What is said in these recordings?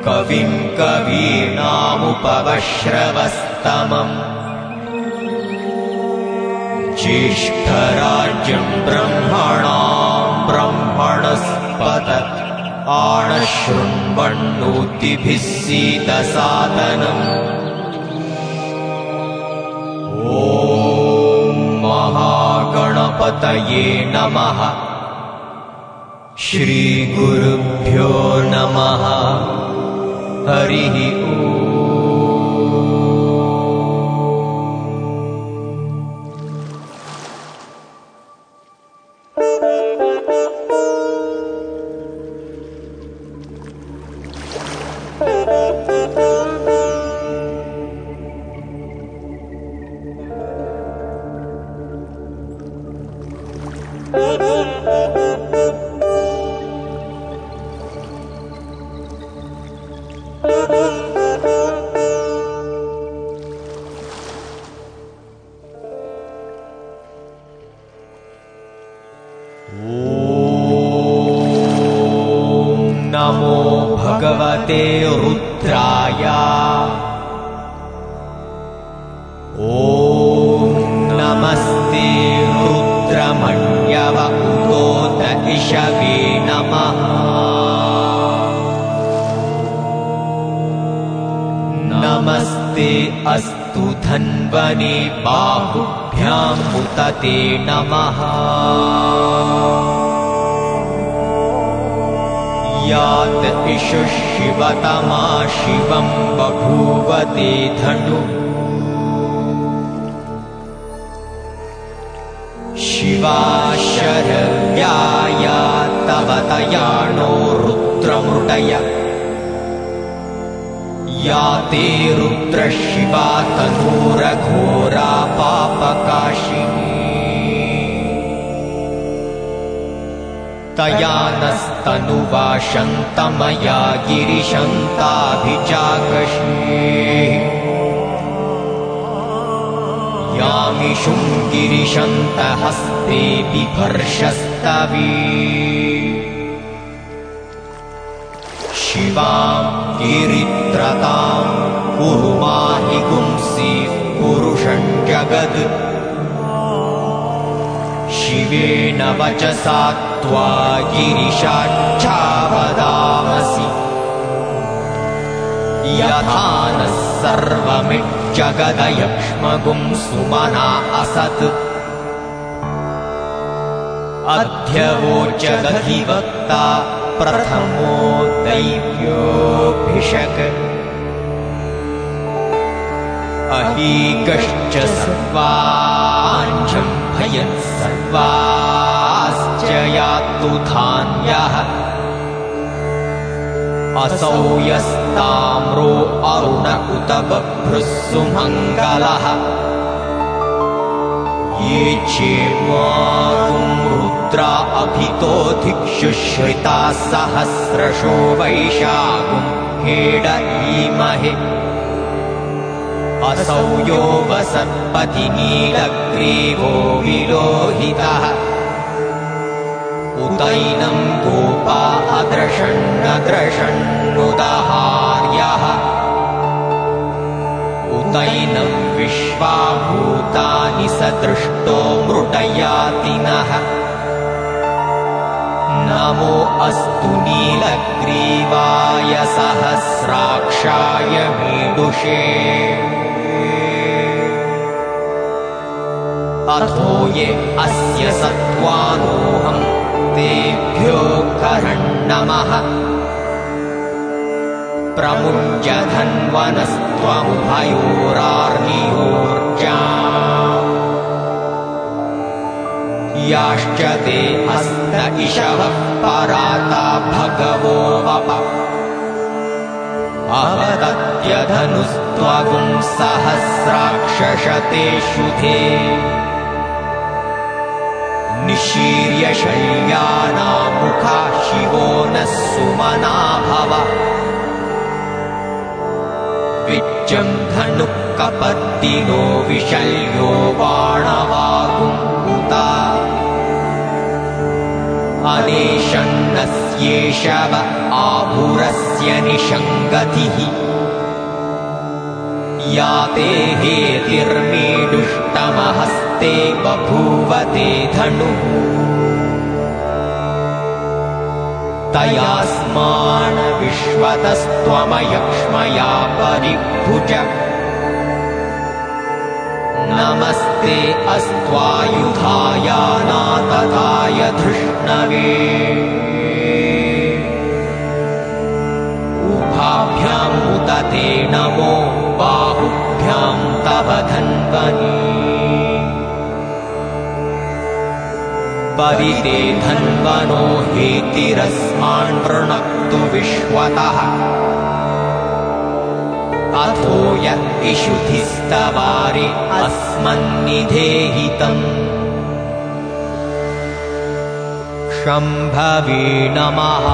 कविं कवीनामुपवश्रवस्तमम् ज्येष्ठराज्यं ब्रह्मणां ब्रह्मणस्पत आणशृण्वन्नोतिभिः सीदसादनम् ॐ महागणपतये नमः। श्रीगुरुभ्यो नमः। हरिः नमो भगवते रुद्राय। ॐ नमस्ते रुद्रमण्यव उदोत इषवे नमः। नमस्ते अस्तु धन्वने बाहुभ्यां मुतते नमः। यात इषु शिवतमा शिवं बभूवते धनु। शिवा शरव्याय तव तयानो रुद्रमृटय। या ते रुद्रशिवा तनूरघोरा पापकाशिनी। तया नस्तनुवा शन्तमया गिरिशन्ताभिचाकषे। यामिषुं गिरिशन्तहस्ते बिभर्षस्तवे। शिवां गिरित्रतां कुरु माहि पुंसीः पुरुषं जगद्। शिवेन वचसा त्वा गिरिशाच्छावदामसि। यथा नः सर्वमिज्जगदयक्ष्मगुं सुमना असत्। अध्यवोचदधिवक्ता प्रथमो दैव्योऽभिषक्। अहीकश्च सर्वाञ्छं भयन् सर्वाश्च यातु धान्यः। असौ यस्ताम्रो अरुण उत बभ्रुः सुमङ्गलः। ये चेन्मातुं रुद्रा अभितोऽधिक्षुश्रिताः सहस्रशो वैशाखं हेड ईमहे। असौ यो वसत्पति नीलग्रीवो विलोहितः। उतैनं गोपा अद्रशन्नद्रशन्नुदहार्यः। उतैनं विश्वाभूतानि सदृष्टो मृटयातिनः। नमो अस्तु नीलग्रीवाय सहस्राक्षाय मीडुषे। अथो ये अस्य सत्त्वानोऽहं तेभ्यो करन्नमः। प्रमुञ्च धन्वनस्त्वमुभयोरार्नियोर्जा। याश्च ते हस्त इषवः पराता भगवो वप। अवदत्यधनुस्त्वगुं सहस्राक्षशते शुधे। निशीर्य शल्यानामुखा शिवो नः सुमना भव। विज्जं धनुः कपद्दिनो विशल्यो बाणवागुं उता। अनेशन्नस्येषव आपुरस्य निषङ्गतिः या ते हेतिर्मीडुष्टमहस्ते बभूव ते धनुः तयास्मान् विश्वतस्त्वमयक्ष्मया परिभुज नमस्ते अस्त्वायुधाय नातताय धृष्णवे उभाभ्यां मुदते नमो बाहुभ्यां तव धन्वने परिते धन्वनो हेतिरस्मान् वृणक्तु विश्वतः अथो य इषुधिस्तवारे अस्मन्निधेहितम् शम्भवे नमः।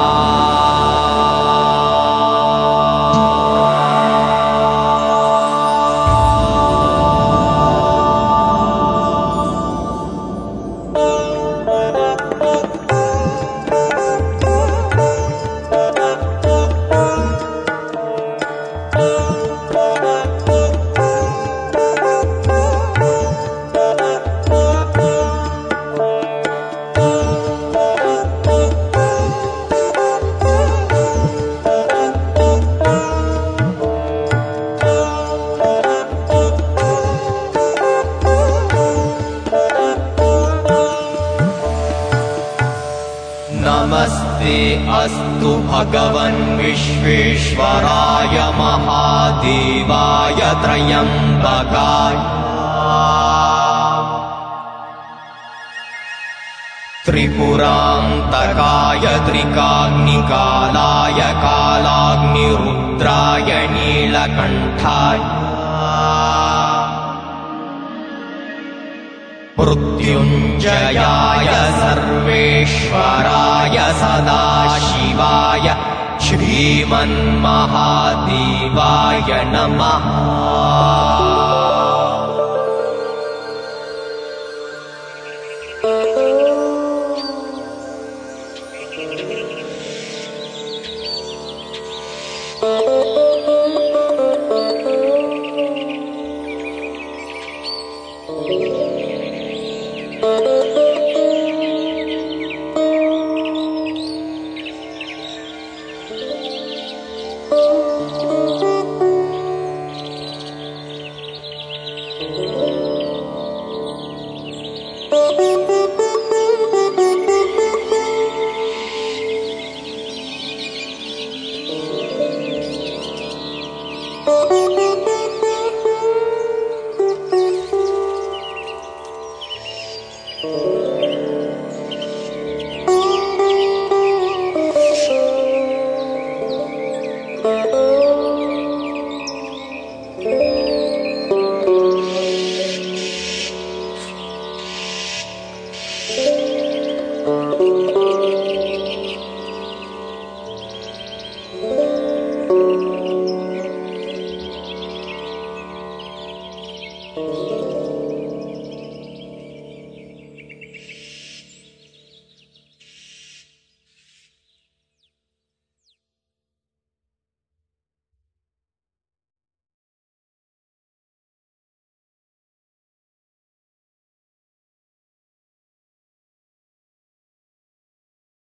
नमस्ते अस्तु भगवन् विश्वेश्वराय महादेवाय त्र्यम्बकाय त्रिपुरान्तकाय त्रिकाग्निकालाय कालाग्निरुद्राय नीलकण्ठाय मृत्युञ्जयाय सर्वेश्वराय सदाशिवाय श्रीमन्महादेवाय नमः।